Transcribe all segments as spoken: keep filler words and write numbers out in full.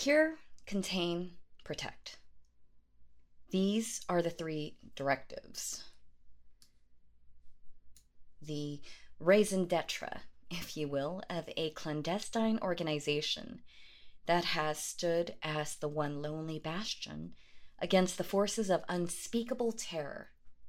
Secure, contain, protect. These are the three directives. The raison d'etre, if you will, of a clandestine organization that has stood as the one lonely bastion against the forces of unspeakable terror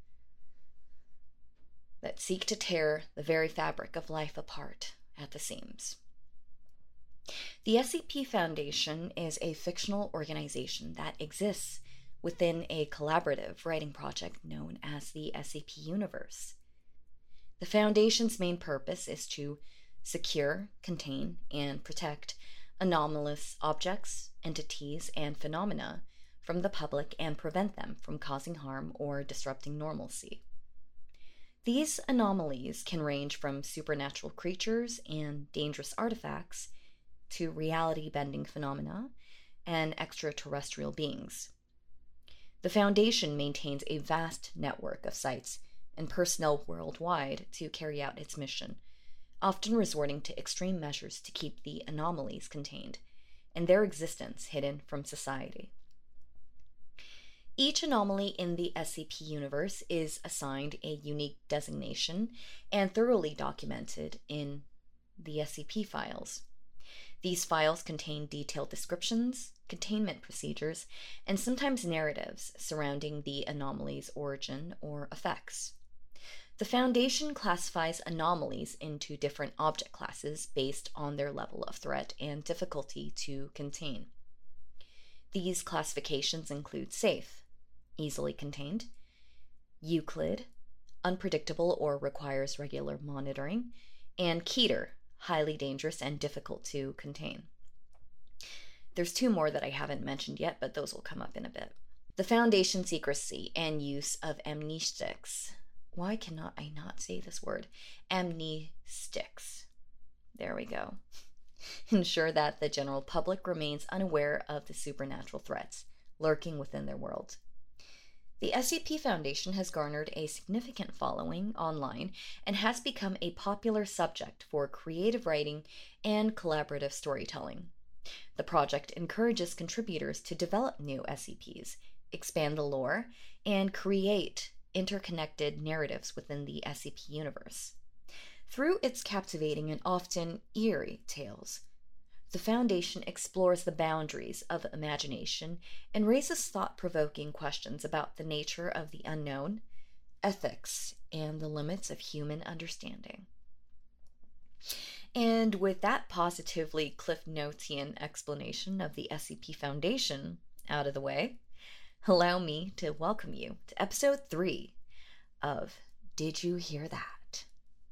that seek to tear the very fabric of life apart at the seams. The S C P Foundation is a fictional organization that exists within a collaborative writing project known as the S C P Universe. The Foundation's main purpose is to secure, contain, and protect anomalous objects, entities, and phenomena from the public and prevent them from causing harm or disrupting normalcy. These anomalies can range from supernatural creatures and dangerous artifacts to reality-bending phenomena and extraterrestrial beings. The Foundation maintains a vast network of sites and personnel worldwide to carry out its mission, often resorting to extreme measures to keep the anomalies contained and their existence hidden from society. Each anomaly in the S C P universe is assigned a unique designation and thoroughly documented in the S C P files. These files contain detailed descriptions, containment procedures, and sometimes narratives surrounding the anomaly's origin or effects. The Foundation classifies anomalies into different object classes based on their level of threat and difficulty to contain. These classifications include safe, easily contained, Euclid, unpredictable or requires regular monitoring, and Keter, highly dangerous and difficult to contain. There's two more that I haven't mentioned yet, but those will come up in a bit. The Foundation's secrecy and use of amnestics. Why cannot I not say this word? Amnestics. There we go. Ensure that the general public remains unaware of the supernatural threats lurking within their world. The S C P Foundation has garnered a significant following online and has become a popular subject for creative writing and collaborative storytelling. The project encourages contributors to develop new S C Ps, expand the lore, and create interconnected narratives within the S C P universe. Through its captivating and often eerie tales, the Foundation explores the boundaries of imagination and raises thought-provoking questions about the nature of the unknown, ethics, and the limits of human understanding. And with that positively Cliff Notian explanation of the S C P Foundation out of the way, allow me to welcome you to episode three of Did You Hear That?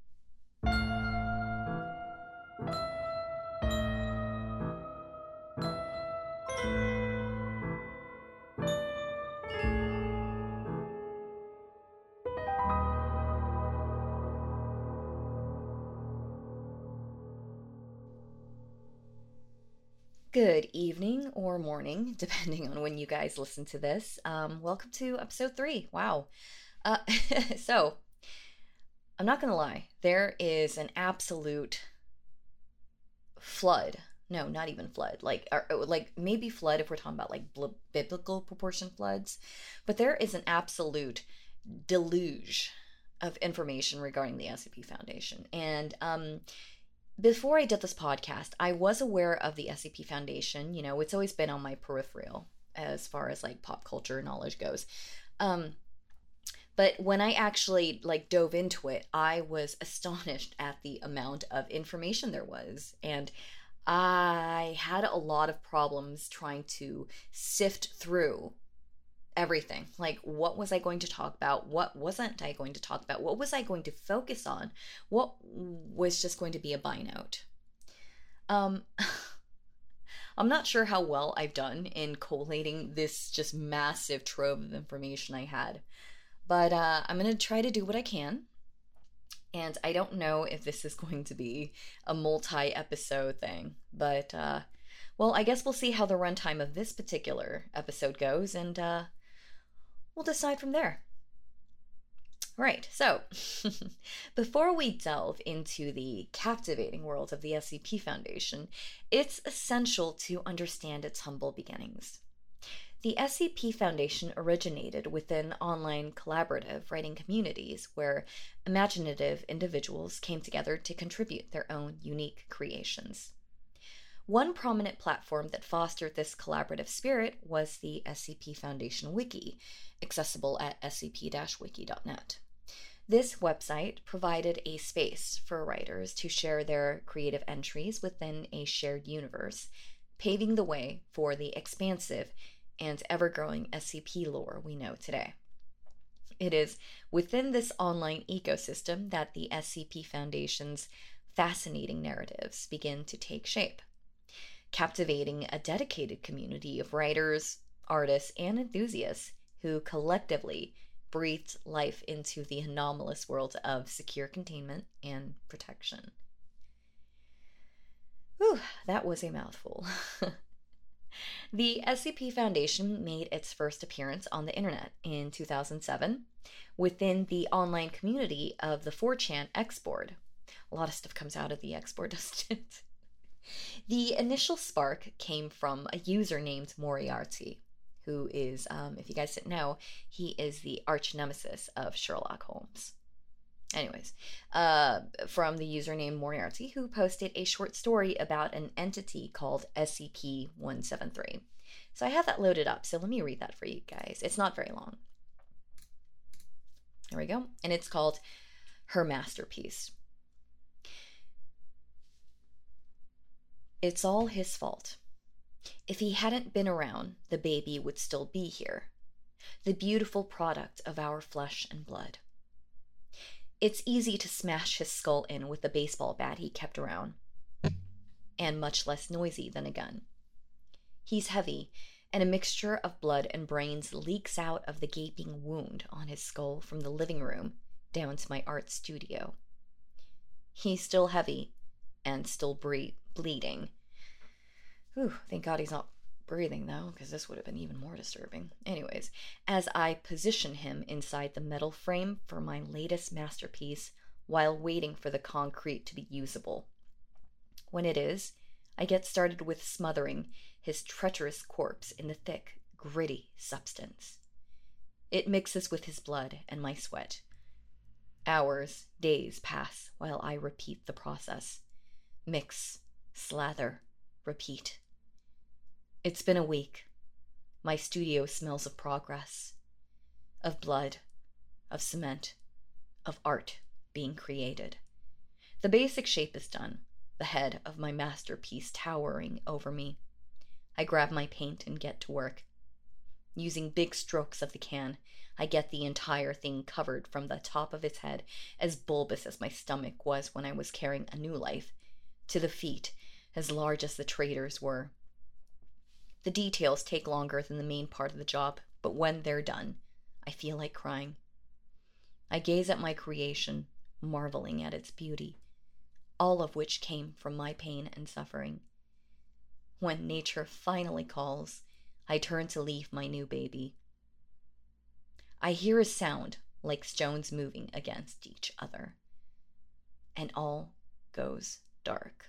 Good evening or morning, depending on when you guys listen to this. Um, welcome to episode three. Wow. Uh, so, I'm not gonna lie. There is an absolute flood. No, not even flood. Like, or, like maybe flood if we're talking about like bl- biblical proportion floods. But there is an absolute deluge of information regarding the S C P Foundation. And, um... before I did this podcast, I was aware of the S C P Foundation. You know, it's always been on my peripheral as far as like pop culture knowledge goes. Um, but when I actually like dove into it, I was astonished at the amount of information there was. And I had a lot of problems trying to sift through everything. Like, what was I going to talk about? What wasn't I going to talk about? What was I going to focus on? What was just going to be a by note? Um, I'm not sure how well I've done in collating this just massive trove of information I had, but uh, I'm going to try to do what I can. And I don't know if this is going to be a multi-episode thing, but, uh, well, I guess we'll see how the runtime of this particular episode goes, and, uh, we'll decide from there. Right, so before we delve into the captivating world of the S C P Foundation, it's essential to understand its humble beginnings. The S C P Foundation originated within online collaborative writing communities where imaginative individuals came together to contribute their own unique creations. One prominent platform that fostered this collaborative spirit was the S C P Foundation Wiki, accessible at s c p dash wiki dot net. This website provided a space for writers to share their creative entries within a shared universe, paving the way for the expansive and ever-growing S C P lore we know today. It is within this online ecosystem that the S C P Foundation's fascinating narratives begin to take shape, captivating a dedicated community of writers, artists, and enthusiasts who collectively breathed life into the anomalous world of secure containment and protection. Whew, that was a mouthful. The S C P Foundation made its first appearance on the internet in two thousand seven within the online community of the four chan X board. A lot of stuff comes out of the X board, doesn't it? The initial spark came from a user named Moriarty, who is, um, if you guys didn't know, he is the arch nemesis of Sherlock Holmes. Anyways, uh, from the username Moriarty, who posted a short story about an entity called S C P one seventy-three. So I have that loaded up, so let me read that for you guys. It's not very long. There we go. And it's called Her Masterpiece. It's all his fault. If he hadn't been around, the baby would still be here, the beautiful product of our flesh and blood. It's easy to smash his skull in with the baseball bat he kept around, and much less noisy than a gun. He's heavy, and a mixture of blood and brains leaks out of the gaping wound on his skull from the living room down to my art studio. He's still heavy, and still bre- bleeding. Whew, thank God he's not breathing, though, because this would have been even more disturbing. Anyways, as I position him inside the metal frame for my latest masterpiece while waiting for the concrete to be usable. When it is, I get started with smothering his treacherous corpse in the thick, gritty substance. It mixes with his blood and my sweat. Hours, days pass while I repeat the process. Mix, slather, repeat. It's been a week. My studio smells of progress, of blood, of cement, of art being created. The basic shape is done, the head of my masterpiece towering over me. I grab my paint and get to work. Using big strokes of the can, I get the entire thing covered from the top of its head, as bulbous as my stomach was when I was carrying a new life, to the feet, as large as the trader's were. The details take longer than the main part of the job, but when they're done, I feel like crying. I gaze at my creation, marveling at its beauty, all of which came from my pain and suffering. When nature finally calls, I turn to leave my new baby. I hear a sound like stones moving against each other, and all goes dark.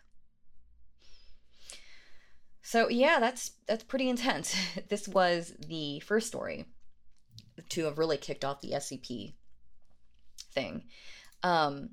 So yeah, that's that's pretty intense. This was the first story to have really kicked off the S C P thing. Um,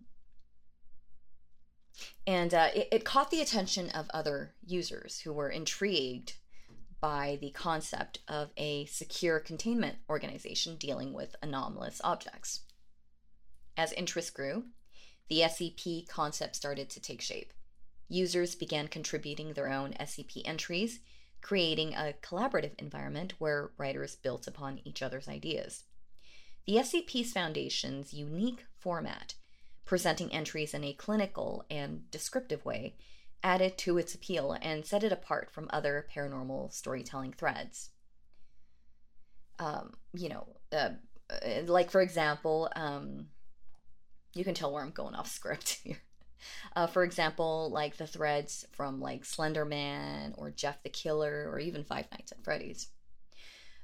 and uh, it, it caught the attention of other users who were intrigued by the concept of a secure containment organization dealing with anomalous objects. As interest grew, the S C P concept started to take shape. Users began contributing their own S C P entries, creating a collaborative environment where writers built upon each other's ideas. The S C P's Foundation's unique format, presenting entries in a clinical and descriptive way, added to its appeal and set it apart from other paranormal storytelling threads. Um, you know, uh, like for example, um, you can tell where I'm going off script here. Uh, for example, like the threads from like Slender Man or Jeff the Killer or even Five Nights at Freddy's.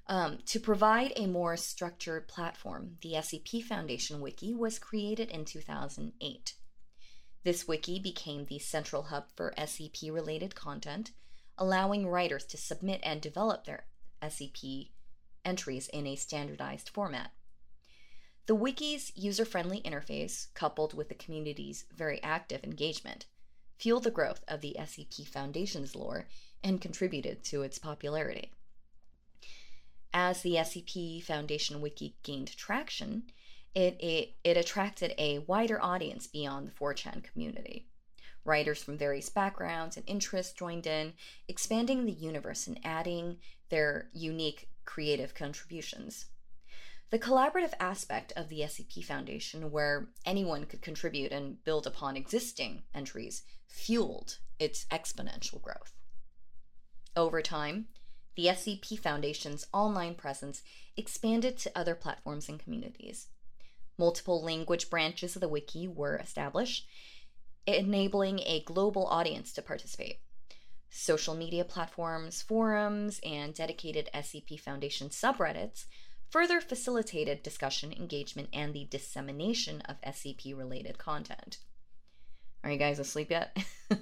Um, to provide a more structured platform, the S C P Foundation Wiki was created in two thousand eight. This wiki became the central hub for S C P-related content, allowing writers to submit and develop their S C P entries in a standardized format. The wiki's user-friendly interface, coupled with the community's very active engagement, fueled the growth of the S C P Foundation's lore and contributed to its popularity. As the S C P Foundation Wiki gained traction, it, it, it attracted a wider audience beyond the four chan community. Writers from various backgrounds and interests joined in, expanding the universe and adding their unique creative contributions. The collaborative aspect of the S C P Foundation, where anyone could contribute and build upon existing entries, fueled its exponential growth. Over time, the S C P Foundation's online presence expanded to other platforms and communities. Multiple language branches of the wiki were established, enabling a global audience to participate. Social media platforms, forums, and dedicated S C P Foundation subreddits further facilitated discussion, engagement, and the dissemination of S C P-related content. Are you guys asleep yet?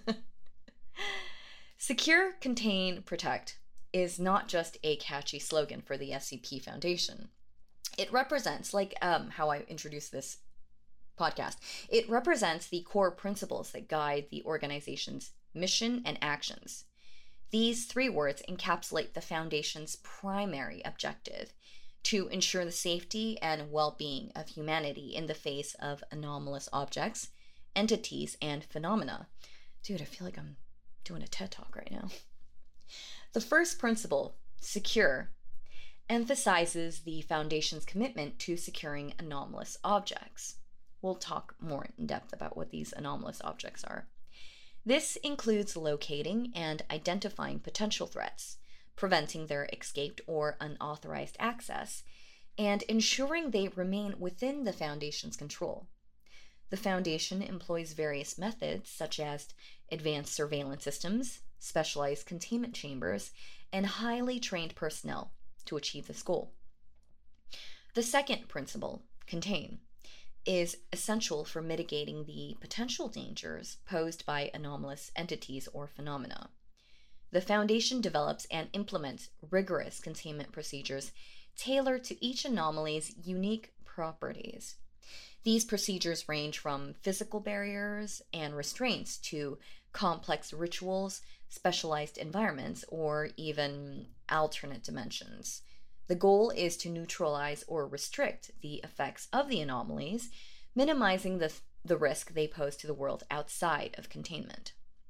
Secure, Contain, Protect is not just a catchy slogan for the S C P Foundation. It represents, like um, how I introduced this podcast, it represents the core principles that guide the organization's mission and actions. These three words encapsulate the Foundation's primary objective: to ensure the safety and well-being of humanity in the face of anomalous objects, entities, and phenomena. Dude, I feel like I'm doing a TED Talk right now. The first principle, secure, emphasizes the Foundation's commitment to securing anomalous objects. We'll talk more in depth about what these anomalous objects are. This includes locating and identifying potential threats, preventing their escaped or unauthorized access, and ensuring they remain within the Foundation's control. The Foundation employs various methods such as advanced surveillance systems, specialized containment chambers, and highly trained personnel to achieve this goal. The second principle, contain, is essential for mitigating the potential dangers posed by anomalous entities or phenomena. The Foundation develops and implements rigorous containment procedures tailored to each anomaly's unique properties. These procedures range from physical barriers and restraints to complex rituals, specialized environments, or even alternate dimensions. The goal is to neutralize or restrict the effects of the anomalies, minimizing the, the risk they pose to the world outside of containment.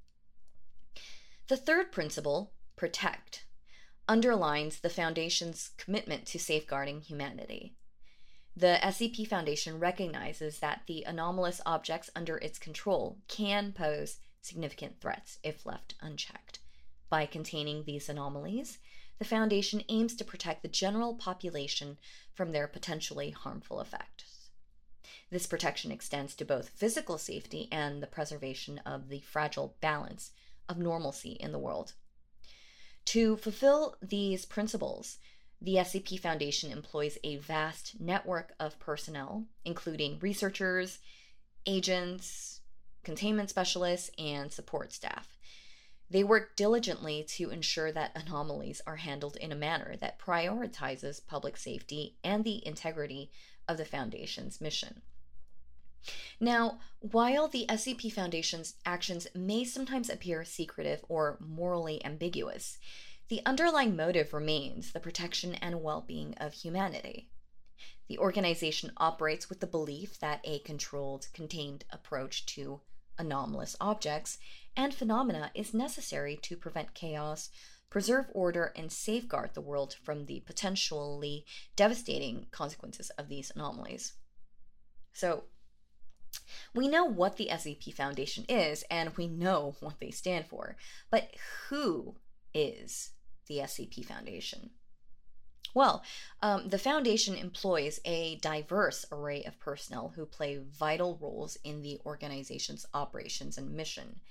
The third principle, protect, underlines the Foundation's commitment to safeguarding humanity. The S C P Foundation recognizes that the anomalous objects under its control can pose significant threats if left unchecked. By containing these anomalies, the Foundation aims to protect the general population from their potentially harmful effects. This protection extends to both physical safety and the preservation of the fragile balance of normalcy in the world. To fulfill these principles, the S C P Foundation employs a vast network of personnel, including researchers, agents, containment specialists, and support staff. They work diligently to ensure that anomalies are handled in a manner that prioritizes public safety and the integrity of the Foundation's mission. Now, while the S C P Foundation's actions may sometimes appear secretive or morally ambiguous, the underlying motive remains the protection and well-being of humanity. The organization operates with the belief that a controlled, contained approach to anomalous objects and phenomena is necessary to prevent chaos, preserve order, and safeguard the world from the potentially devastating consequences of these anomalies. So, we know what the S C P Foundation is, and we know what they stand for, but who is the S C P Foundation? Well, um, the Foundation employs a diverse array of personnel who play vital roles in the organization's operations and mission.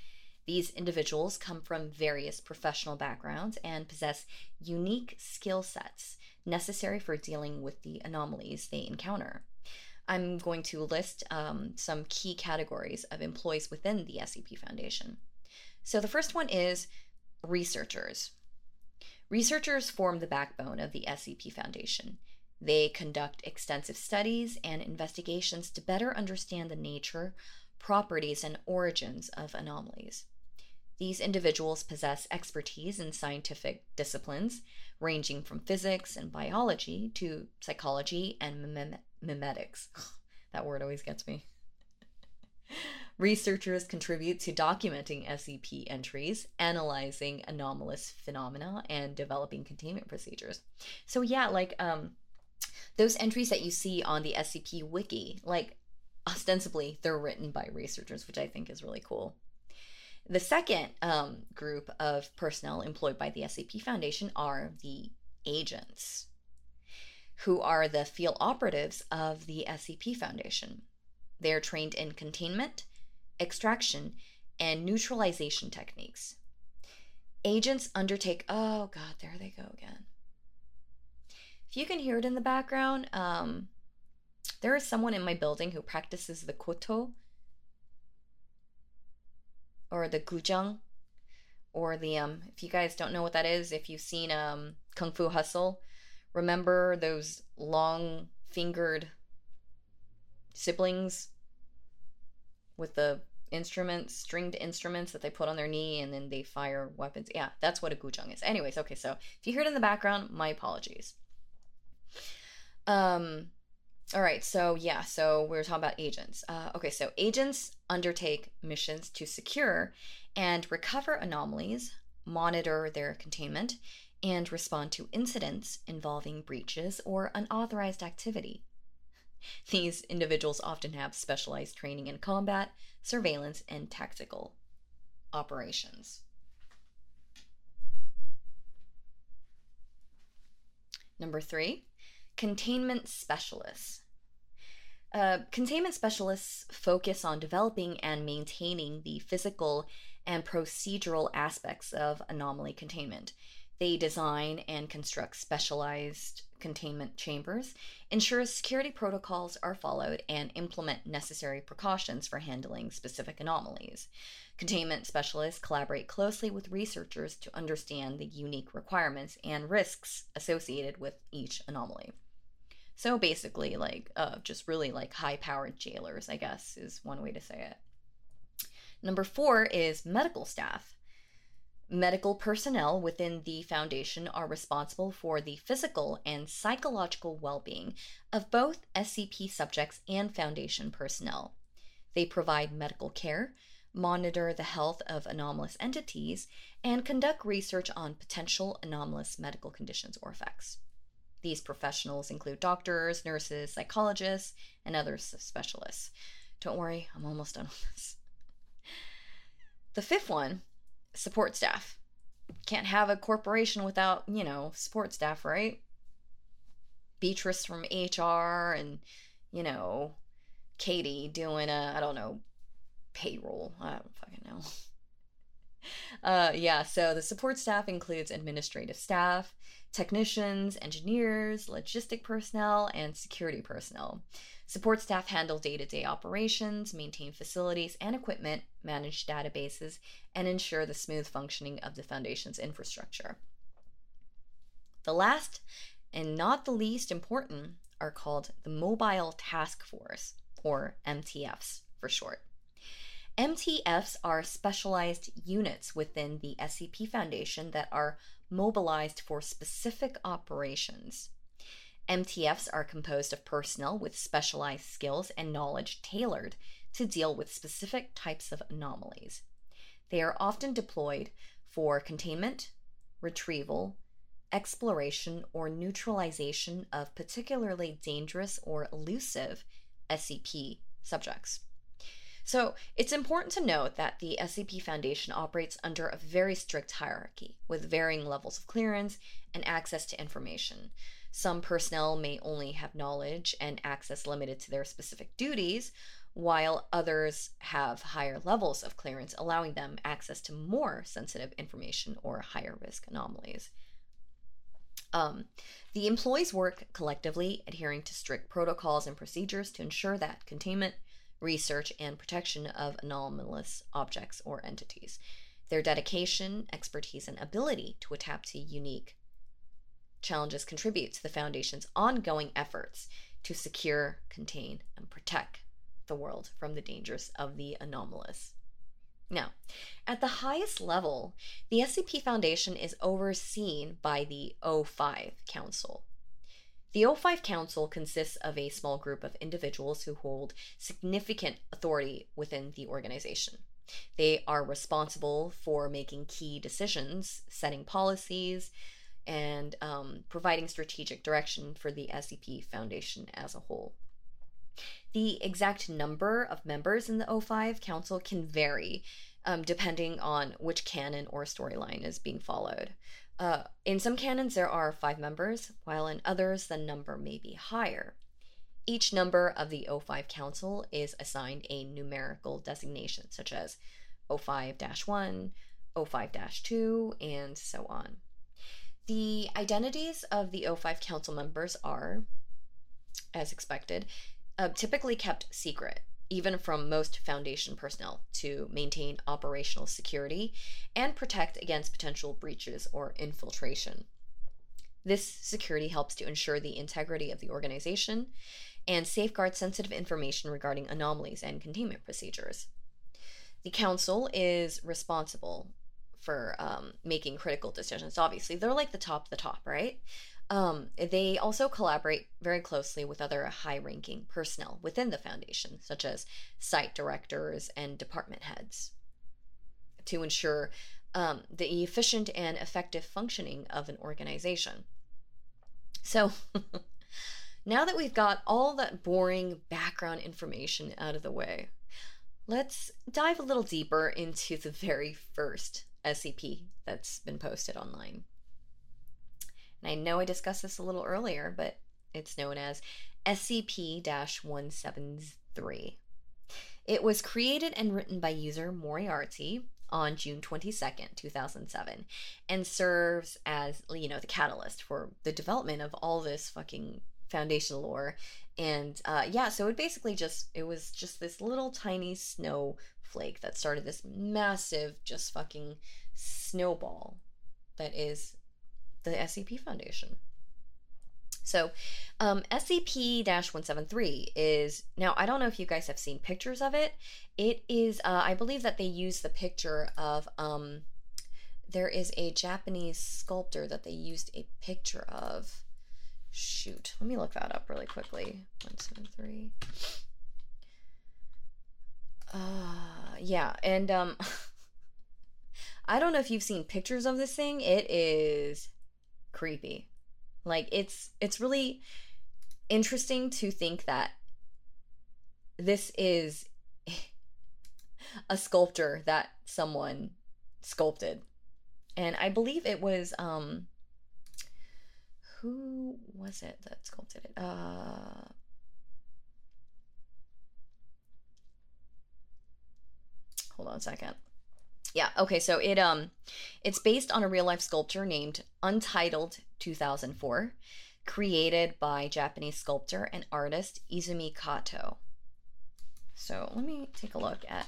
These individuals come from various professional backgrounds and possess unique skill sets necessary for dealing with the anomalies they encounter. I'm going to list um, some key categories of employees within the S C P Foundation. So the first one is researchers. Researchers form the backbone of the S C P Foundation. They conduct extensive studies and investigations to better understand the nature, properties, and origins of anomalies. These individuals possess expertise in scientific disciplines ranging from physics and biology to psychology and mim- mimetics. That word always gets me. Researchers contribute to documenting S C P entries, analyzing anomalous phenomena, and developing containment procedures. So yeah, like um, those entries that you see on the S C P wiki, like ostensibly they're written by researchers, which I think is really cool. The second um, group of personnel employed by the S C P Foundation are the agents, who are the field operatives of the S C P Foundation. They are trained in containment, extraction, and neutralization techniques. Agents undertake, oh God, there they go again. If you can hear it in the background, um, there is someone in my building who practices the koto, or the gujang, or the, um, if you guys don't know what that is, if you've seen um, Kung Fu Hustle, remember those long-fingered siblings with the instruments, stringed instruments that they put on their knee and then they fire weapons? Yeah, that's what a gujang is. Anyways, okay, so if you hear it in the background, my apologies. Um, all right, so yeah, so we were talking about agents. Uh, okay, so agents undertake missions to secure and recover anomalies, monitor their containment, and respond to incidents involving breaches or unauthorized activity. These individuals often have specialized training in combat, surveillance, and tactical operations. Number three, containment specialists. Uh, containment specialists focus on developing and maintaining the physical and procedural aspects of anomaly containment. They design and construct specialized containment chambers, ensure security protocols are followed, and implement necessary precautions for handling specific anomalies. Containment specialists collaborate closely with researchers to understand the unique requirements and risks associated with each anomaly. So basically, like, uh, just really like high-powered jailers, I guess, is one way to say it. Number four is medical staff. Medical personnel within the Foundation are responsible for the physical and psychological well-being of both S C P subjects and Foundation personnel. They provide medical care, monitor the health of anomalous entities, and conduct research on potential anomalous medical conditions or effects. These professionals include doctors, nurses, psychologists, and other specialists. Don't worry, I'm almost done with this. The fifth one, support staff. Can't have a corporation without, you know, support staff, right? Beatrice from H R and, you know, Katie doing a, I don't know, payroll. I don't fucking know. Uh, yeah, so the support staff includes administrative staff, technicians, engineers, logistic personnel, and security personnel. Support staff handle day-to-day operations, maintain facilities and equipment, manage databases, and ensure the smooth functioning of the Foundation's infrastructure. The last, and not the least important, are called the Mobile Task Force, or M T Fs for short. M T Fs are specialized units within the S C P Foundation that are mobilized for specific operations. M T Fs are composed of personnel with specialized skills and knowledge tailored to deal with specific types of anomalies. They are often deployed for containment, retrieval, exploration, or neutralization of particularly dangerous or elusive S C P subjects. So it's important to note that the S C P Foundation operates under a very strict hierarchy with varying levels of clearance and access to information. Some personnel may only have knowledge and access limited to their specific duties, while others have higher levels of clearance, allowing them access to more sensitive information or higher risk anomalies. Um, the employees work collectively, adhering to strict protocols and procedures to ensure that containment, research, and protection of anomalous objects or entities. Their dedication, expertise, and ability to adapt to unique challenges contribute to the Foundation's ongoing efforts to secure, contain, and protect the world from the dangers of the anomalous. Now, at the highest level, the S C P Foundation is overseen by the O five Council. The O five Council consists of a small group of individuals who hold significant authority within the organization. They are responsible for making key decisions, setting policies, and um, providing strategic direction for the S C P Foundation as a whole. The exact number of members in the O five Council can vary um, depending on which canon or storyline is being followed. Uh, in some canons, there are five members, while in others, the number may be higher. Each number of the O five Council is assigned a numerical designation, such as O five dash one, O five dash two, and so on. The identities of the O five Council members are, as expected, Uh, typically kept secret, even from most Foundation personnel, to maintain operational security and protect against potential breaches or infiltration. This security helps to ensure the integrity of the organization and safeguard sensitive information regarding anomalies and containment procedures. The Council is responsible for um, making critical decisions. Obviously, they're like the top of the top, right? Um, they also collaborate very closely with other high-ranking personnel within the Foundation, such as site directors and department heads, to ensure um, the efficient and effective functioning of an organization. So, now that we've got all that boring background information out of the way, let's dive a little deeper into the very first S C P that's been posted online. And I know I discussed this a little earlier, but it's known as S C P one seventy-three. It was created and written by user Moriarty on June twenty-second, two thousand seven, and serves as, you know, the catalyst for the development of all this fucking Foundation lore. And uh, yeah, so it basically just, it was just this little tiny snowflake that started this massive, just fucking snowball that is the S C P Foundation. So, um, S C P one seventy-three is, now I don't know if you guys have seen pictures of it. It is, uh, I believe that they use the picture of, um, there is a Japanese sculptor that they used a picture of. Shoot, let me look that up really quickly. one seventy-three. Uh, yeah, and, um, I don't know if you've seen pictures of this thing. It is creepy. Like, it's it's really interesting to think that this is a sculpture that someone sculpted. And I believe it was, um, who was it that sculpted it? Uh, hold on a second. Yeah, okay, so it um it's based on a real-life sculpture named Untitled two thousand four, created by Japanese sculptor and artist Izumi Kato. So let me take a look at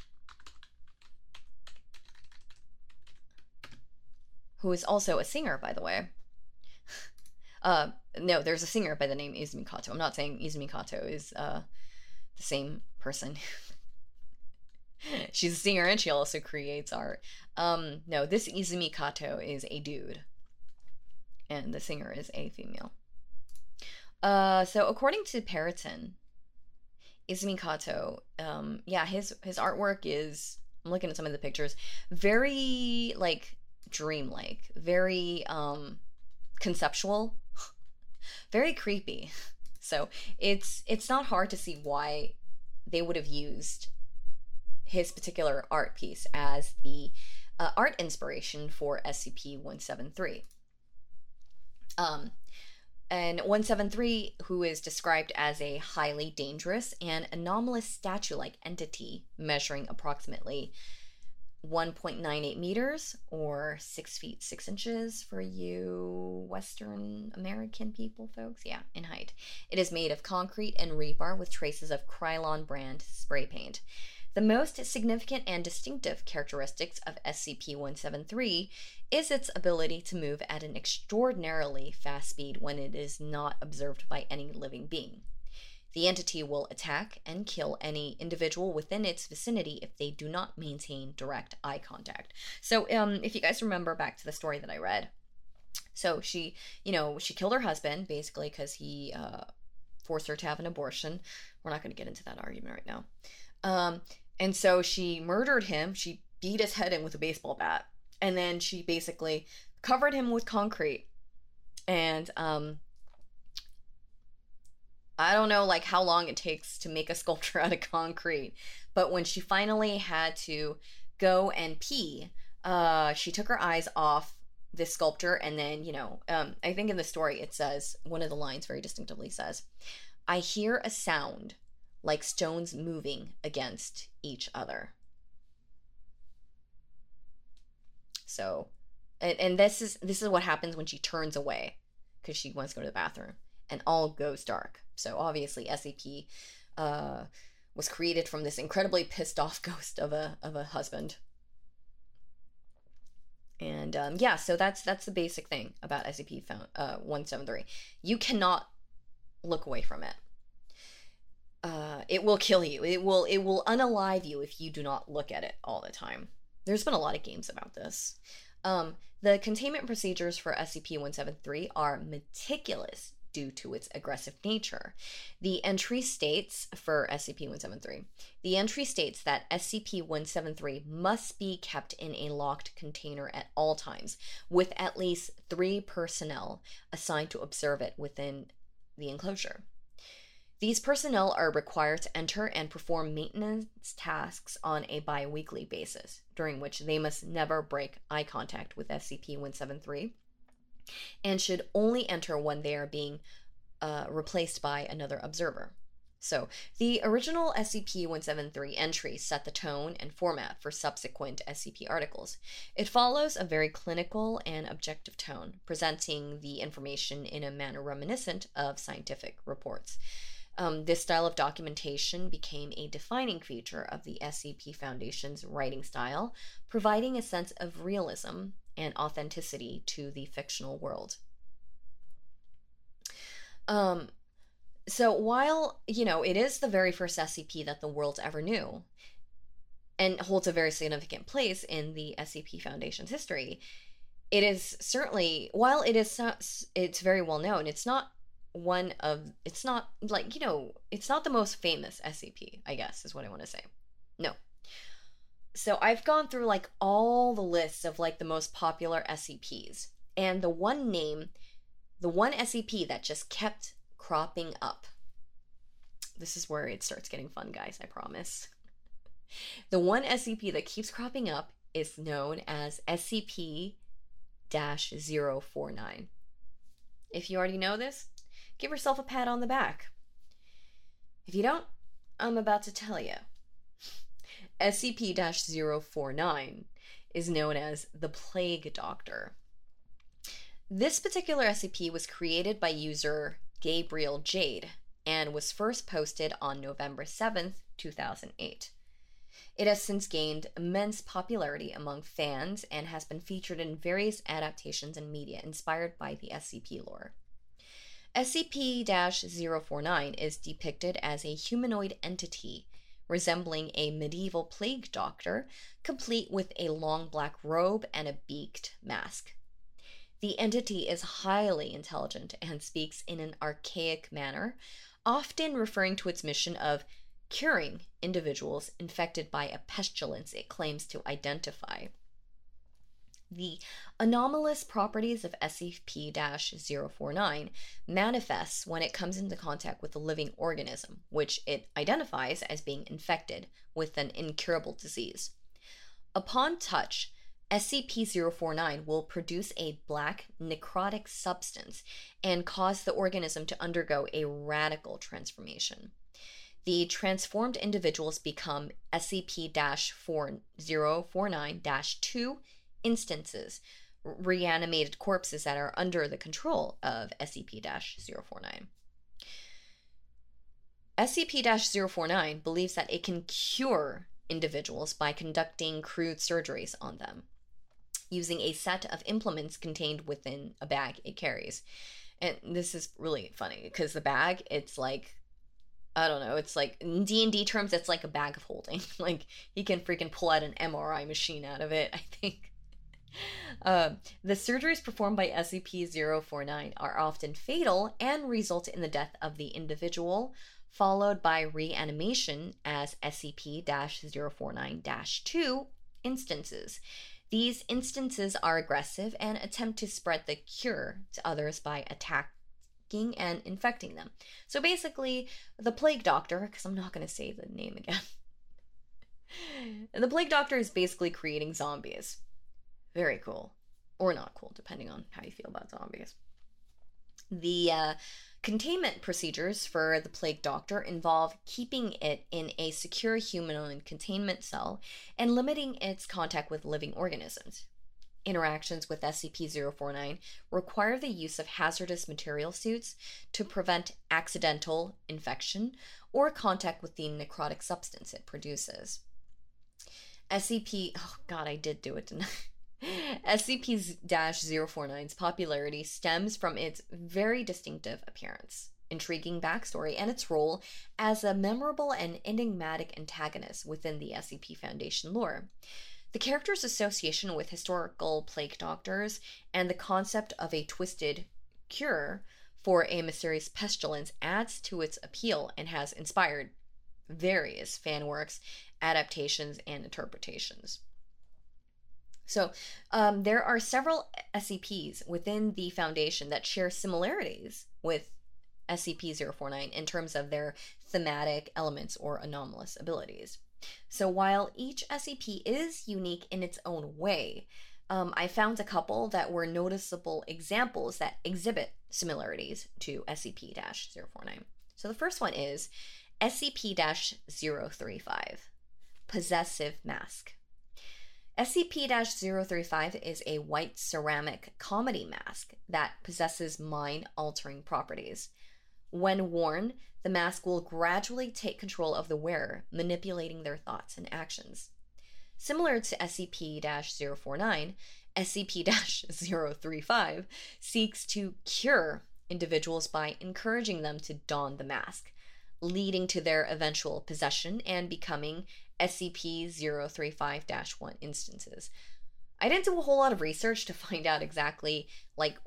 who is also a singer, by the way. Uh, no, there's a singer by the name Izumi Kato. I'm not saying Izumi Kato is uh the same person. She's a singer and she also creates art. Um, no, this Izumi Kato is a dude. And the singer is a female. Uh, so according to Periton, Izumi Kato, um, yeah, his, his artwork is, I'm looking at some of the pictures, very, like, dreamlike, very, um, conceptual, very creepy. So it's, it's not hard to see why they would have used his particular art piece as the uh, art inspiration for S C P one seventy-three. Um, And one seventy-three, who is described as a highly dangerous and anomalous statue-like entity measuring approximately one point nine eight meters or six feet six inches for you Western American people, folks. Yeah, in height. It is made of concrete and rebar with traces of Krylon brand spray paint. The most significant and distinctive characteristics of S C P one seventy-three is its ability to move at an extraordinarily fast speed when it is not observed by any living being. The entity will attack and kill any individual within its vicinity if they do not maintain direct eye contact. So, um, if you guys remember back to the story that I read, so she, you know, she killed her husband basically because he uh, forced her to have an abortion. We're not going to get into that argument right now. Um, and so she murdered him. She beat his head in with a baseball bat, and then she basically covered him with concrete. And um, I don't know like how long it takes to make a sculpture out of concrete, but when she finally had to go and pee, uh, she took her eyes off this sculpture, and then, you know, um, I think in the story it says, one of the lines very distinctively says, "I hear a sound like stones moving against each other." So, and, and this is this is what happens when she turns away because she wants to go to the bathroom, and all goes dark. So obviously S C P uh, was created from this incredibly pissed off ghost of a of a husband. And um, yeah, so that's that's the basic thing about S C P uh, one seventy-three. You cannot look away from it. Uh, it will kill you. It will it will unalive you if you do not look at it all the time. There's been a lot of games about this. Um, the containment procedures for S C P one seventy-three are meticulous due to its aggressive nature. The entry states for S C P one seventy-three, the entry states that S C P one seventy-three must be kept in a locked container at all times, with at least three personnel assigned to observe it within the enclosure. These personnel are required to enter and perform maintenance tasks on a bi-weekly basis, during which they must never break eye contact with S C P one seventy-three, and should only enter when they are being uh, replaced by another observer. So, the original S C P one seventy-three entry set the tone and format for subsequent S C P articles. It follows a very clinical and objective tone, presenting the information in a manner reminiscent of scientific reports. Um, this style of documentation became a defining feature of the S C P Foundation's writing style, providing a sense of realism and authenticity to the fictional world. Um, so while, you know, it is the very first S C P that the world ever knew, and holds a very significant place in the S C P Foundation's history, it is certainly, while it is, it's very well known, it's not one of, it's not like, you know, it's not the most famous S C P, I guess, is what I want to say. No. So I've gone through like all the lists of like the most popular S C Ps, and the one name, the one S C P that just kept cropping up. This is where it starts getting fun, guys, I promise. The one S C P that keeps cropping up is known as S C P zero four nine. If you already know this, give yourself a pat on the back. If you don't, I'm about to tell you. S C P zero four nine is known as the Plague Doctor. This particular S C P was created by user Gabriel Jade and was first posted on November seventh, two thousand eight. It has since gained immense popularity among fans and has been featured in various adaptations and media inspired by the S C P lore. S C P zero four nine is depicted as a humanoid entity resembling a medieval plague doctor, complete with a long black robe and a beaked mask. The entity is highly intelligent and speaks in an archaic manner, often referring to its mission of curing individuals infected by a pestilence it claims to identify. The anomalous properties of S C P zero four nine manifests when it comes into contact with a living organism, which it identifies as being infected with an incurable disease. Upon touch, S C P zero four nine will produce a black necrotic substance and cause the organism to undergo a radical transformation. The transformed individuals become S C P zero four nine dash two instances, reanimated corpses that are under the control of S C P zero four nine. S C P zero four nine believes that it can cure individuals by conducting crude surgeries on them, using a set of implements contained within a bag it carries. And this is really funny because the bag, it's like, I don't know, it's like, in D and D terms, it's like a bag of holding. Like, he can freaking pull out an M R I machine out of it, I think. Uh, the surgeries performed by S C P zero four nine are often fatal and result in the death of the individual, followed by reanimation as S C P zero four nine dash two instances. These instances are aggressive and attempt to spread the cure to others by attacking and infecting them. So basically, the Plague Doctor, because I'm not going to say the name again, the Plague Doctor is basically creating zombies. Very cool. Or not cool, depending on how you feel about zombies. The uh, containment procedures for the Plague Doctor involve keeping it in a secure humanoid containment cell and limiting its contact with living organisms. Interactions with S C P zero four nine require the use of hazardous material suits to prevent accidental infection or contact with the necrotic substance it produces. S C P, oh god, I did do it, didn't I? S C P zero four nine's popularity stems from its very distinctive appearance, intriguing backstory, and its role as a memorable and enigmatic antagonist within the S C P Foundation lore. The character's association with historical plague doctors and the concept of a twisted cure for a mysterious pestilence adds to its appeal and has inspired various fan works, adaptations, and interpretations. So, um, there are several S C Ps within the Foundation that share similarities with S C P zero four nine in terms of their thematic elements or anomalous abilities. So while each S C P is unique in its own way, um, I found a couple that were noticeable examples that exhibit similarities to S C P zero four nine. So the first one is S C P zero three five, Possessive Mask. S C P zero three five is a white ceramic comedy mask that possesses mind-altering properties. When worn, the mask will gradually take control of the wearer, manipulating their thoughts and actions. Similar to S C P zero four nine, S C P zero three five seeks to cure individuals by encouraging them to don the mask, leading to their eventual possession and becoming S C P zero three five dash one instances. I didn't do a whole lot of research to find out exactly like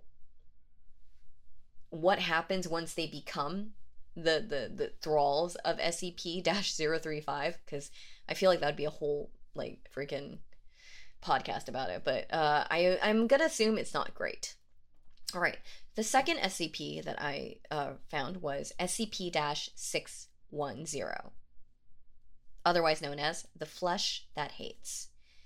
what happens once they become the the, the thralls of S C P zero three five, because I feel like that would be a whole like freaking podcast about it, but uh, I, I'm gonna assume it's not great. All right, the second S C P that I uh, found was S C P six one zero. Otherwise known as the Flesh That Hates.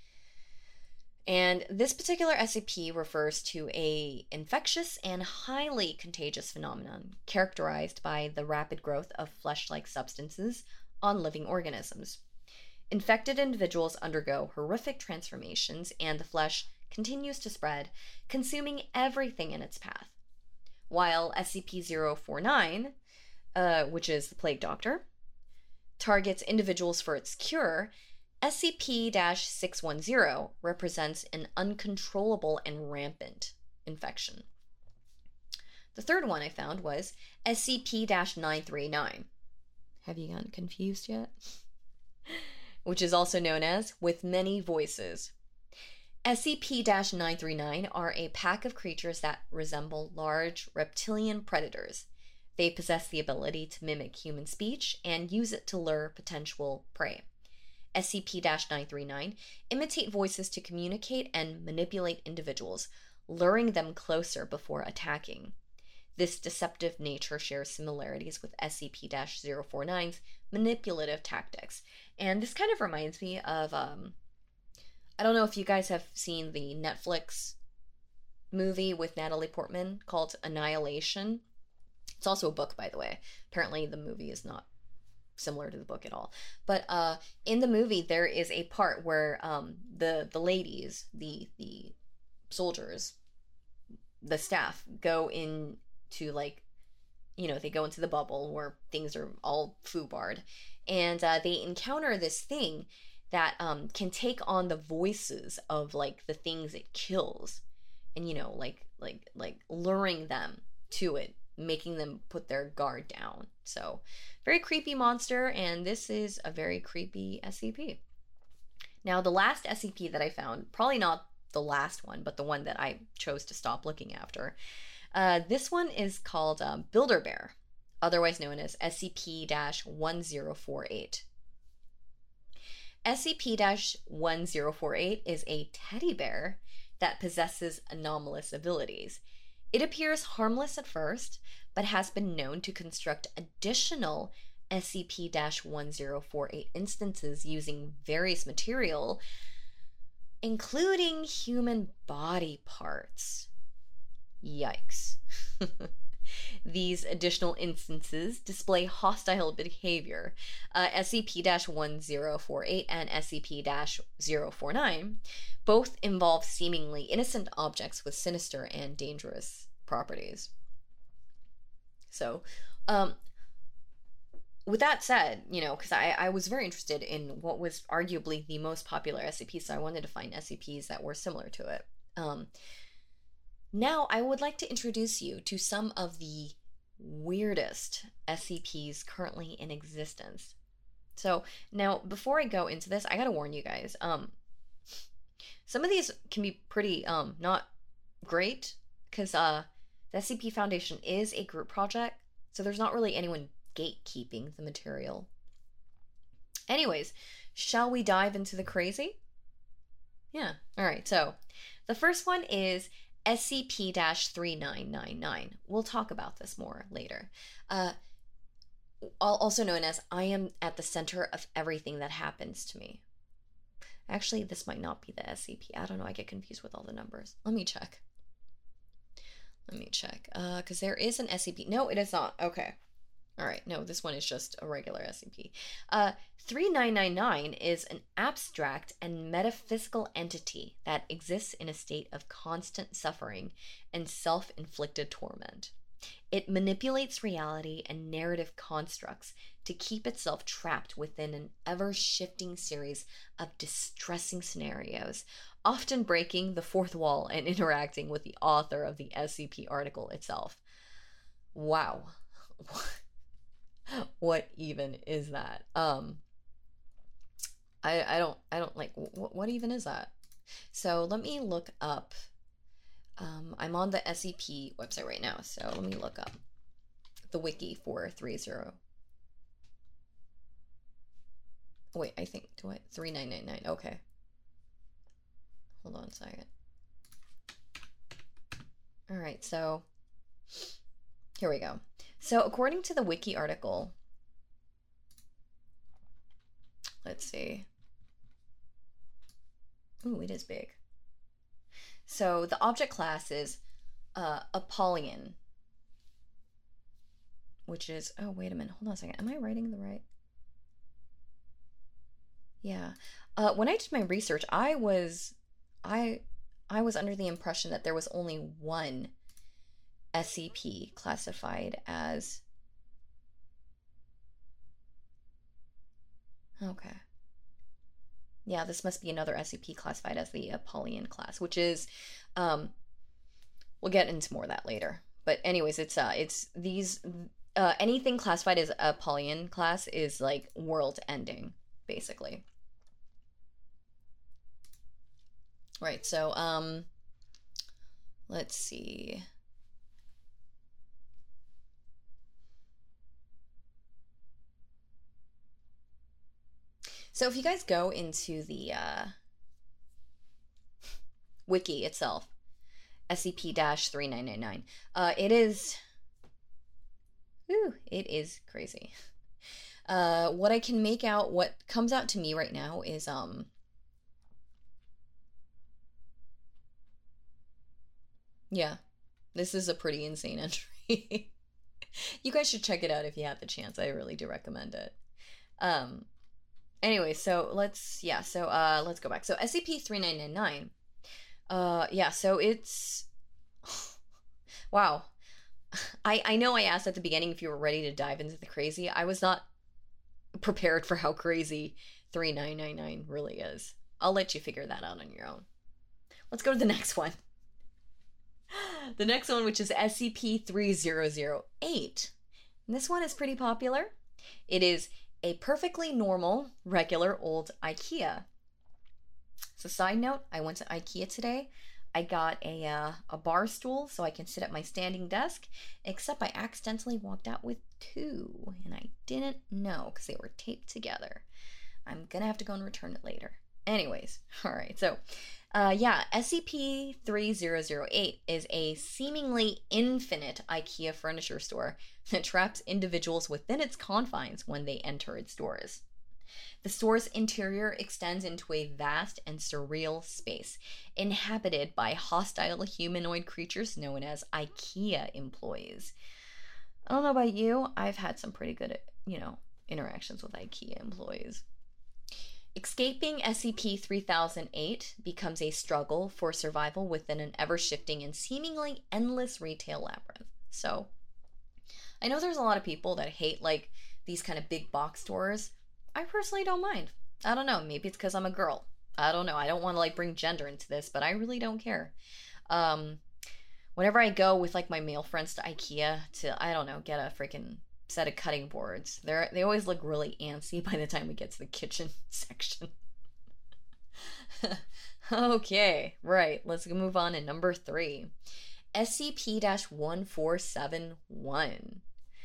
And this particular S C P refers to a infectious and highly contagious phenomenon characterized by the rapid growth of flesh-like substances on living organisms. Infected individuals undergo horrific transformations, and the flesh continues to spread, consuming everything in its path. While S C P zero four nine, uh, which is the Plague Doctor, targets individuals for its cure, S C P six one zero represents an uncontrollable and rampant infection. The third one I found was S C P nine three nine. Have you gotten confused yet? Which is also known as With Many Voices. S C P nine three nine are a pack of creatures that resemble large reptilian predators. They possess the ability to mimic human speech and use it to lure potential prey. S C P nine three nine imitate voices to communicate and manipulate individuals, luring them closer before attacking. This deceptive nature shares similarities with S C P zero four nine's manipulative tactics. And this kind of reminds me of um, I don't know if you guys have seen the Netflix movie with Natalie Portman called Annihilation. It's also a book, by the way. Apparently the movie is not similar to the book at all. But uh, in the movie, there is a part where um, the the ladies, the the soldiers, the staff go into, like, you know, they go into the bubble where things are all foobarred, and uh, they encounter this thing that um, can take on the voices of, like, the things it kills, and, you know, like like like luring them to it, making them put their guard down. So, very creepy monster, and this is a very creepy S C P. Now, the last S C P that I found, probably not the last one, but the one that I chose to stop looking after, uh, this one is called uh, Builder-Bear, otherwise known as S C P one zero four eight. S C P one zero four eight is a teddy bear that possesses anomalous abilities. It appears harmless at first, but has been known to construct additional S C P one zero four eight instances using various material, including human body parts. Yikes. These additional instances display hostile behavior. Uh, S C P one zero four eight and S C P zero four nine both involve seemingly innocent objects with sinister and dangerous properties. So, um, with that said, you know, because I, I was very interested in what was arguably the most popular S C P, so I wanted to find S C Ps that were similar to it. Um, now, I would like to introduce you to some of the weirdest S C Ps currently in existence. So, now, before I go into this, I gotta warn you guys, um, some of these can be pretty, um, not great, because, uh, the S C P Foundation is a group project, so there's not really anyone gatekeeping the material. Anyways, shall we dive into the crazy? Yeah, alright, so the first one is S C P three nine nine nine. We'll talk about this more later. Uh, also known as I am at the center of everything that happens to me. Actually, this might not be the S C P. I don't know, I get confused with all the numbers. Let me check. Let me check. Uh, because there is an S C P. No, it is not. Okay. Alright, no, this one is just a regular S C P. Uh, three nine nine nine is an abstract and metaphysical entity that exists in a state of constant suffering and self-inflicted torment. It manipulates reality and narrative constructs to keep itself trapped within an ever-shifting series of distressing scenarios, often breaking the fourth wall and interacting with the author of the S C P article itself. Wow. What even is that? Um, I I don't I don't like what what even is that? So let me look up. Um, I'm on the S C P website right now, so let me look up the wiki for three zero. Wait, I think do I three nine nine nine? Okay. Hold on a second. All right, so here we go. So according to the wiki article, let's see. Ooh, it is big. So the object class is uh, Apollyon, which is, oh, wait a minute. Hold on a second. Am I writing the right? Yeah. Uh, when I did my research, I was, I, I was under the impression that there was only one S C P classified as, okay, yeah, this must be another S C P classified as the Apollyon class, which is, um, we'll get into more of that later. But anyways, it's uh, it's these, uh, anything classified as Apollyon class is like world ending, basically. Right. So, um, let's see. So if you guys go into the uh, wiki itself, S C P three nine nine nine, uh, it is, whew, it is crazy. Uh, what I can make out, what comes out to me right now is, um, Yeah, this is a pretty insane entry. You guys should check it out if you have the chance. I really do recommend it. Um, anyway, so let's, yeah, so uh, let's go back. So S C P three nine nine nine, uh, yeah, so it's, wow. I, I know I asked at the beginning if you were ready to dive into the crazy. I was not prepared for how crazy three nine nine nine really is. I'll let you figure that out on your own. Let's go to the next one. The next one, which is S C P three zero zero eight. This one is pretty popular. It is a perfectly normal, regular old IKEA. So side note, I went to IKEA today. I got a, uh, a bar stool so I can sit at my standing desk, except I accidentally walked out with two, and I didn't know because they were taped together. I'm gonna have to go and return it later. Anyways, all right, so uh, yeah, S C P three zero zero eight is a seemingly infinite IKEA furniture store that traps individuals within its confines when they enter its doors. The store's interior extends into a vast and surreal space, inhabited by hostile humanoid creatures known as IKEA employees. I don't know about you, I've had some pretty good, you know, interactions with IKEA employees. Escaping S C P three thousand eight becomes a struggle for survival within an ever-shifting and seemingly endless retail labyrinth. So, I know there's a lot of people that hate, like, these kind of big box stores. I personally don't mind. I don't know, maybe it's because I'm a girl. I don't know, I don't want to, like, bring gender into this, but I really don't care. Um, whenever I go with, like, my male friends to IKEA to, I don't know, get a freaking set of cutting boards, they're they always look really antsy by the time we get to the kitchen section. Okay, right, let's move on to number three. S C P one four seven one.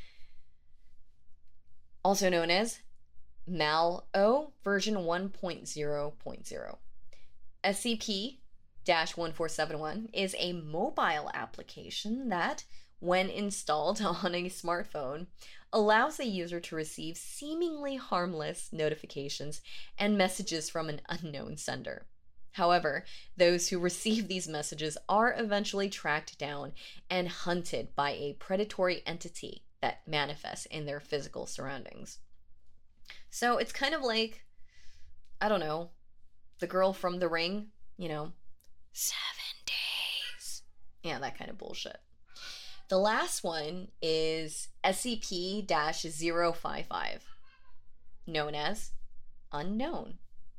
Also known as Mal-O version one point zero point zero. S C P one four seven one is a mobile application that, when installed on a smartphone, allows a user to receive seemingly harmless notifications and messages from an unknown sender. However, those who receive these messages are eventually tracked down and hunted by a predatory entity that manifests in their physical surroundings. So it's kind of like, I don't know, the girl from The Ring, you know, seven days. Yeah, that kind of bullshit. The last one is S C P zero five five, known as Unknown.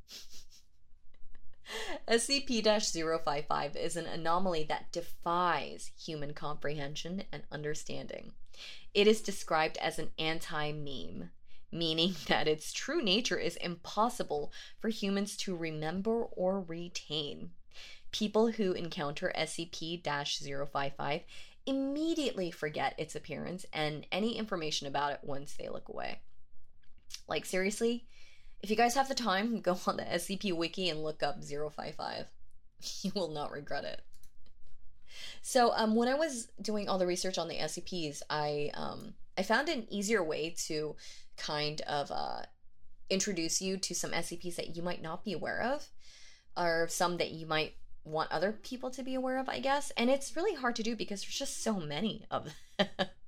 S C P zero five five is an anomaly that defies human comprehension and understanding. It is described as an anti-meme, meaning that its true nature is impossible for humans to remember or retain. People who encounter S C P zero five five immediately forget its appearance and any information about it once they look away. Like, seriously, if you guys have the time, go on the S C P wiki and look up zero five five. You will not regret it. So um, when I was doing all the research on the S C Ps, I um, I found an easier way to kind of uh, introduce you to some S C Ps that you might not be aware of, or some that you might want other people to be aware of, I guess. And it's really hard to do because there's just so many of them.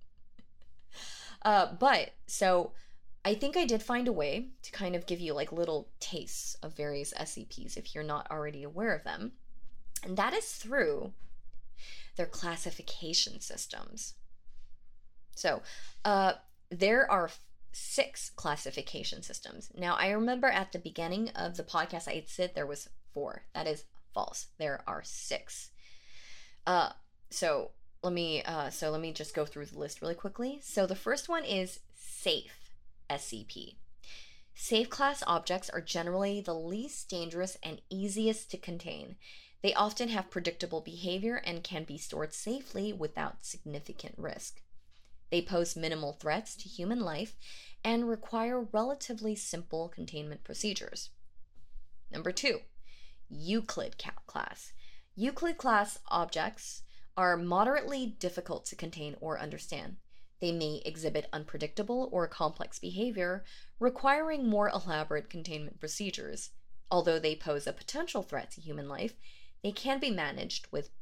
uh, but, so, I think I did find a way to kind of give you like little tastes of various S C Ps if you're not already aware of them. And that is through their classification systems. So, uh, there are six classification systems. Now, I remember at the beginning of the podcast I had said there was four. That is false. There are six. Uh, so let me uh, so let me just go through the list really quickly. So the first one is safe S C P. Safe class objects are generally the least dangerous and easiest to contain. They often have predictable behavior and can be stored safely without significant risk. They pose minimal threats to human life and require relatively simple containment procedures. Number two, Euclid class. Euclid class objects are moderately difficult to contain or understand. They may exhibit unpredictable or complex behavior, requiring more elaborate containment procedures. Although they pose a potential threat to human life, they can be managed with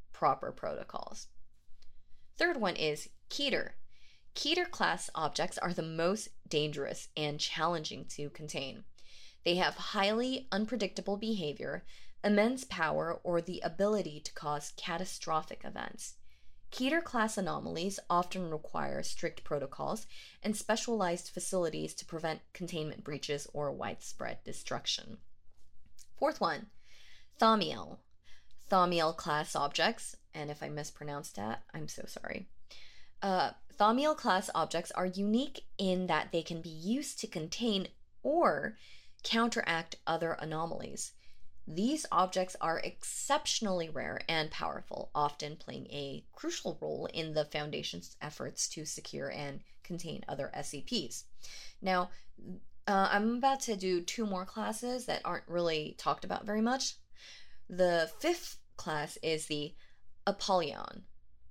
proper protocols. Third one is Keter. Keter class objects are the most dangerous and challenging to contain. They have highly unpredictable behavior, immense power, or the ability to cause catastrophic events. Keter class anomalies often require strict protocols and specialized facilities to prevent containment breaches or widespread destruction. Fourth one, Thaumiel. Thaumiel class objects, and if I mispronounced that, I'm so sorry. Uh, Thaumiel class objects are unique in that they can be used to contain or counteract other anomalies. These objects are exceptionally rare and powerful, often playing a crucial role in the Foundation's efforts to secure and contain other S C Ps. Now, uh, I'm about to do two more classes that aren't really talked about very much. The fifth class is the Apollyon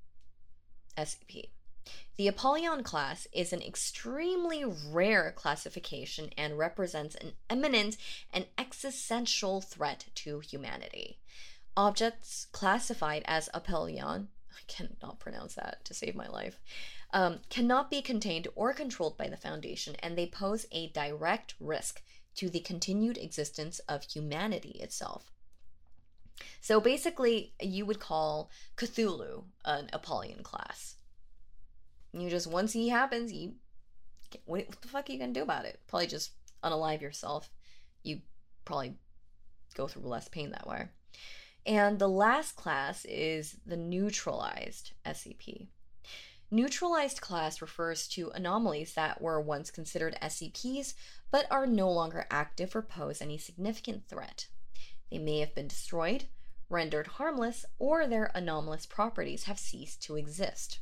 S C P. The Apollyon class is an extremely rare classification and represents an imminent and existential threat to humanity. Objects classified as Apollyon, I cannot pronounce that to save my life, um, cannot be contained or controlled by the Foundation, and they pose a direct risk to the continued existence of humanity itself. So basically, you would call Cthulhu an Apollyon class. You just, once he happens, you, what, what the fuck are you gonna do about it? Probably just unalive yourself. You probably go through less pain that way. And the last class is the neutralized S C P. Neutralized class refers to anomalies that were once considered S C Ps, but are no longer active or pose any significant threat. They may have been destroyed, rendered harmless, or their anomalous properties have ceased to exist.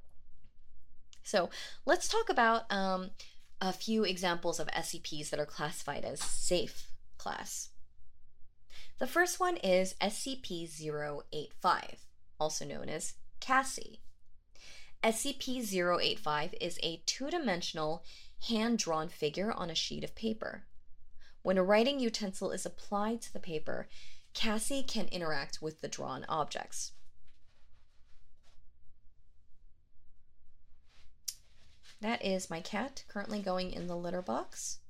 So let's talk about um, a few examples of S C Ps that are classified as safe class. The first one is S C P zero eight five, also known as Cassie. S C P zero eight five is a two-dimensional hand-drawn figure on a sheet of paper. When a writing utensil is applied to the paper, Cassie can interact with the drawn objects. That is my cat currently going in the litter box.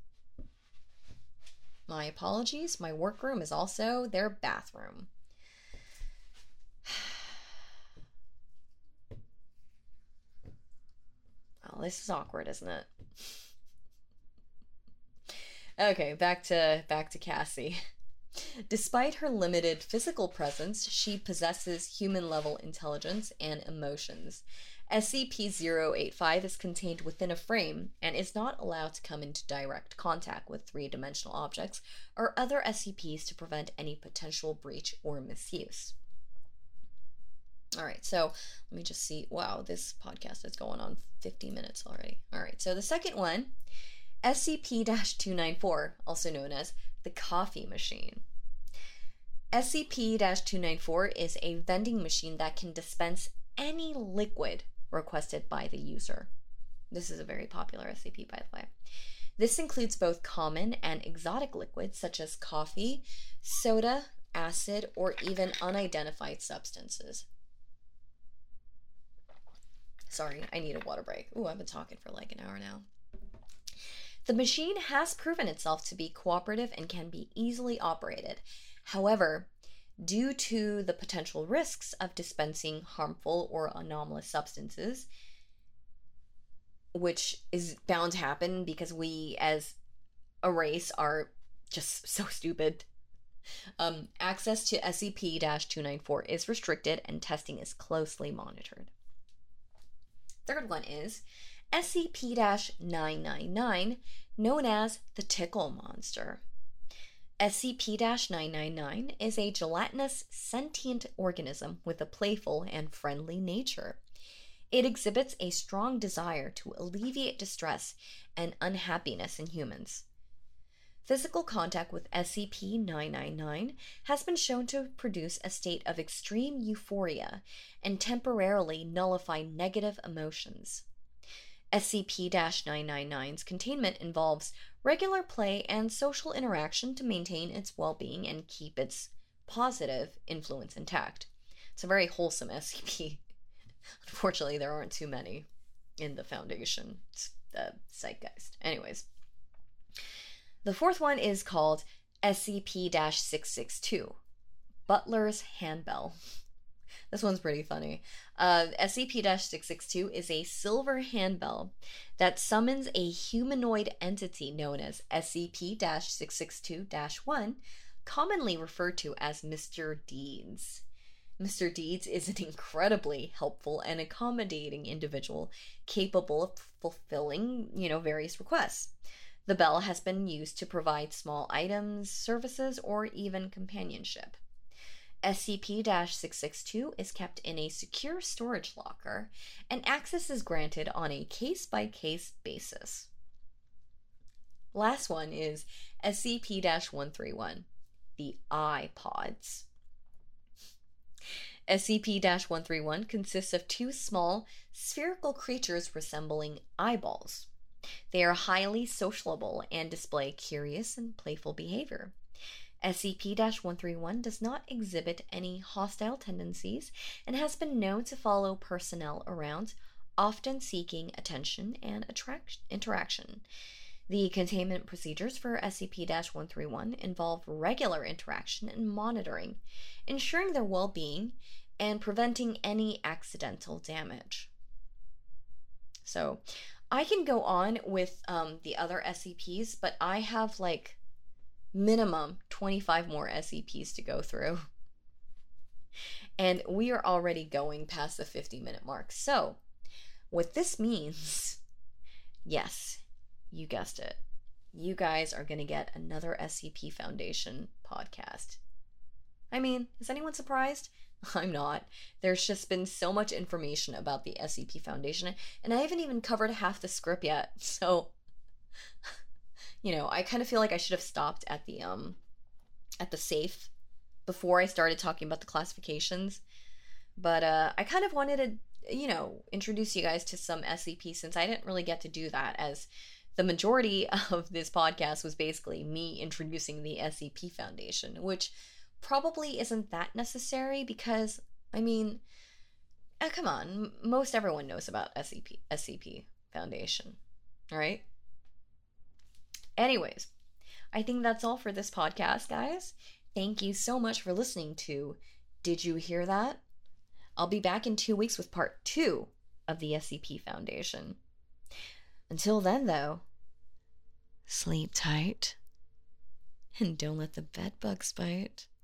My apologies. My workroom is also their bathroom. Oh, this is awkward, isn't it? Okay, back to back to Cassie. Despite her limited physical presence, she possesses human-level intelligence and emotions. S C P zero eight five is contained within a frame and is not allowed to come into direct contact with three-dimensional objects or other S C Ps to prevent any potential breach or misuse. Alright, so let me just see. Wow, this podcast is going on fifty minutes already. Alright, so the second one, S C P two ninety-four, also known as the coffee machine. S C P two ninety-four is a vending machine that can dispense any liquid requested by the user. This is a very popular S C P, by the way. This includes both common and exotic liquids such as coffee, soda, acid, or even unidentified substances. Sorry, I need a water break. Ooh, I've been talking for like an hour now. The machine has proven itself to be cooperative and can be easily operated. However, due to the potential risks of dispensing harmful or anomalous substances, which is bound to happen because we as a race are just so stupid, um, access to S C P two ninety-four is restricted and testing is closely monitored. Third one is S C P nine ninety-nine, known as the Tickle Monster. S C P nine ninety-nine is a gelatinous sentient organism with a playful and friendly nature. It exhibits a strong desire to alleviate distress and unhappiness in humans. Physical contact with S C P nine ninety-nine has been shown to produce a state of extreme euphoria and temporarily nullify negative emotions. S C P nine ninety-nine's containment involves regular play and social interaction to maintain its well-being and keep its positive influence intact. It's a very wholesome S C P. Unfortunately, there aren't too many in the Foundation. It's the zeitgeist. Anyways. The fourth one is called S C P six six two, Butler's Handbell. This one's pretty funny. Uh, S C P six six two is a silver handbell that summons a humanoid entity known as S C P six six two dash one, commonly referred to as Mister Deeds. Mister Deeds is an incredibly helpful and accommodating individual capable of fulfilling, you know, various requests. The bell has been used to provide small items, services, or even companionship. S C P six six two is kept in a secure storage locker, and access is granted on a case-by-case basis. Last one is S C P one thirty-one, the iPods. S C P one thirty-one consists of two small, spherical creatures resembling eyeballs. They are highly sociable and display curious and playful behavior. S C P one thirty-one does not exhibit any hostile tendencies and has been known to follow personnel around, often seeking attention and attract- interaction. The containment procedures for S C P one thirty-one involve regular interaction and monitoring, ensuring their well-being and preventing any accidental damage. So, I can go on with um, the other S C Ps, but I have like minimum twenty-five more S C Ps to go through. And we are already going past the fifty minute mark. So, what this means, yes, you guessed it. You guys are going to get another S C P Foundation podcast. I mean, is anyone surprised? I'm not. There's just been so much information about the S C P Foundation, and I haven't even covered half the script yet. So, you know, I kind of feel like I should have stopped at the um at the safe before I started talking about the classifications. But uh I kind of wanted to, you know, introduce you guys to some S C P, since I didn't really get to do that, as the majority of this podcast was basically me introducing the S C P Foundation, which probably isn't that necessary because, I mean, eh, come on, most everyone knows about S C P, S C P Foundation, right? Anyways, I think that's all for this podcast, guys. Thank you so much for listening to Did You Hear That? I'll be back in two weeks with part two of the S C P Foundation. Until then, though, sleep tight and don't let the bed bugs bite.